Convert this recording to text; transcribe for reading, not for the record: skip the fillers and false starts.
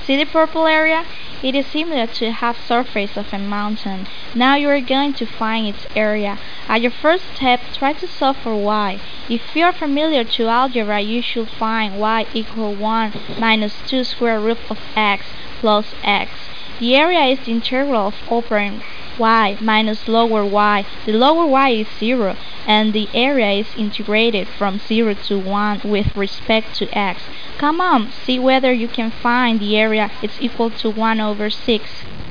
See the purple area? It is similar to a half surface of a mountain. Now you are going to find its area. At your first step, try to solve for y. If you are familiar to algebra, you should find y equal 1 minus 2 square root of x plus x. The area is the integral of upper y minus lower y. The lower y is 0, and the area is integrated from 0 to 1 with respect to x. Come on, see whether you can find the area. It's equal to 1 over 6.